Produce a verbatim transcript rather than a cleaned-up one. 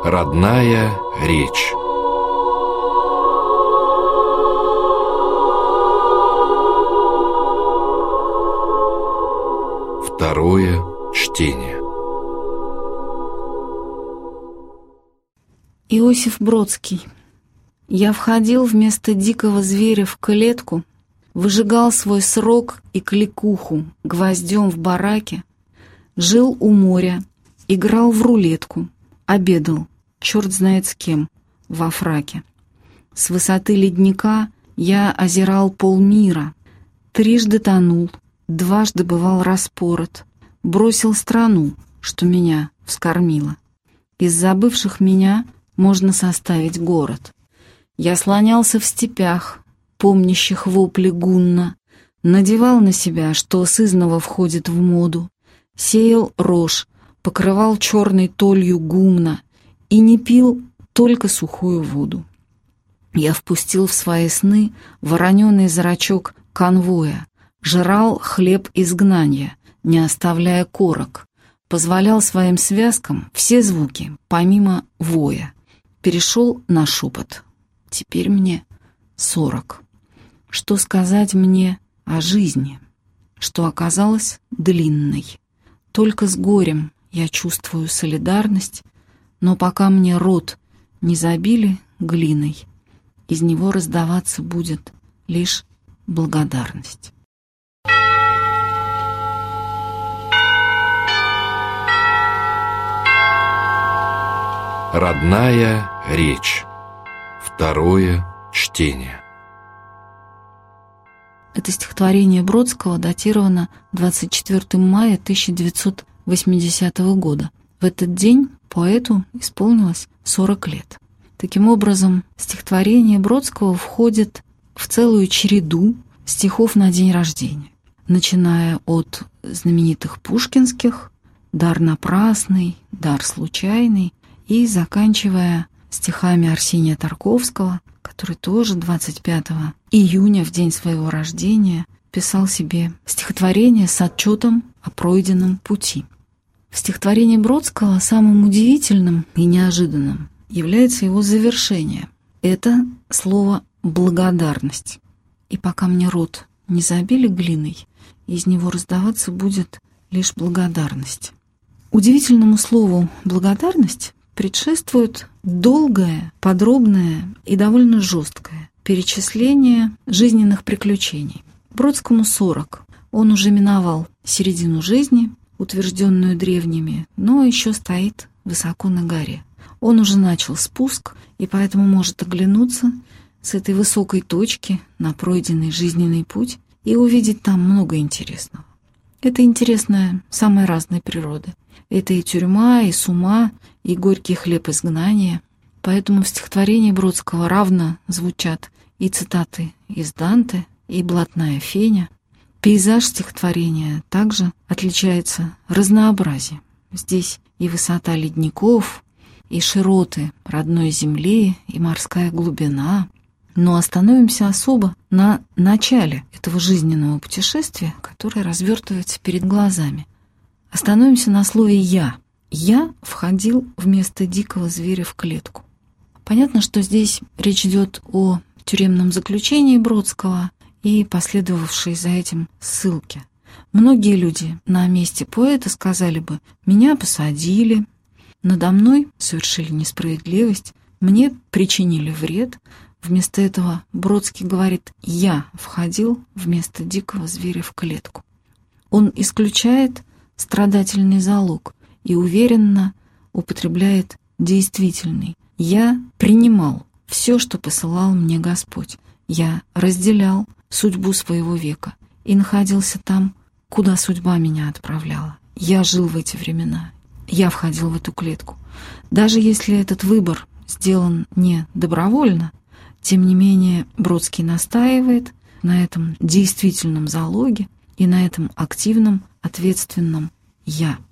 Родная речь. Второе чтение. Иосиф Бродский. Я входил вместо дикого зверя в клетку, выжигал свой срок и кликуху гвоздем в бараке, жил у моря, играл в рулетку, обедал, черт знает с кем, во фраке. С высоты ледника я озирал полмира, трижды тонул, дважды бывал распорот, бросил страну, что меня вскормила. Из забывших меня можно составить город. Я слонялся в степях, помнящих вопли гунна, надевал на себя, что сызнова входит в моду, сеял рожь, покрывал черной толью гумна и не пил только сухую воду. Я впустил в свои сны вороненый зрачок конвоя, жрал хлеб изгнания, не оставляя корок, позволял своим связкам все звуки, помимо воя. Перешел на шепот. Теперь мне сорок. Что сказать мне о жизни, что оказалась длинной? Только с горем я чувствую солидарность, но пока мне рот не забили глиной, из него раздаваться будет лишь благодарность. Родная речь. Второе чтение. Это стихотворение Бродского датировано двадцать четвёртого мая тысяча девятьсот восьмидесятого года. В этот день поэту исполнилось сорок лет. Таким образом, стихотворение Бродского входит в целую череду стихов на день рождения, начиная от знаменитых пушкинских «Дар напрасный», «Дар случайный» и заканчивая стихами Арсения Тарковского, который тоже двадцать пятого июня, в день своего рождения, писал себе стихотворение с отчетом о пройденном пути. В стихотворении Бродского самым удивительным и неожиданным является его завершение. Это слово «благодарность». И пока мне рот не забили глиной, из него раздаваться будет лишь благодарность. Удивительному слову «благодарность» предшествует долгое, подробное и довольно жесткое перечисление жизненных приключений. Бродскому сорок. Он уже миновал середину жизни, утвержденную древними, но еще стоит высоко на горе. Он уже начал спуск, и поэтому может оглянуться с этой высокой точки на пройденный жизненный путь и увидеть там много интересного. Это интересное самой разной природы. Это и тюрьма, и сума, и горький хлеб изгнания. Поэтому в стихотворении Бродского равно звучат и цитаты из Данте, и блатная феня. Пейзаж стихотворения также отличается разнообразием. Здесь и высота ледников, и широты родной земли, и морская глубина. Но остановимся особо на начале этого жизненного путешествия, которое развертывается перед глазами. Остановимся на слове «я». «Я» входил вместо дикого зверя в клетку. Понятно, что здесь речь идет о тюремном заключении Бродского и последовавшей за этим ссылке. Многие люди на месте поэта сказали бы: «Меня посадили, надо мной совершили несправедливость, мне причинили вред». Вместо этого Бродский говорит: «Я входил вместо дикого зверя в клетку». Он исключает страдательный залог и уверенно употребляет действительный. «Я принимал все, что посылал мне Господь. Я разделял судьбу своего века и находился там, куда судьба меня отправляла. Я жил в эти времена. Я входил в эту клетку. Даже если этот выбор сделан не добровольно, тем не менее Бродский настаивает на этом действительном залоге и на этом активном, ответственном «я».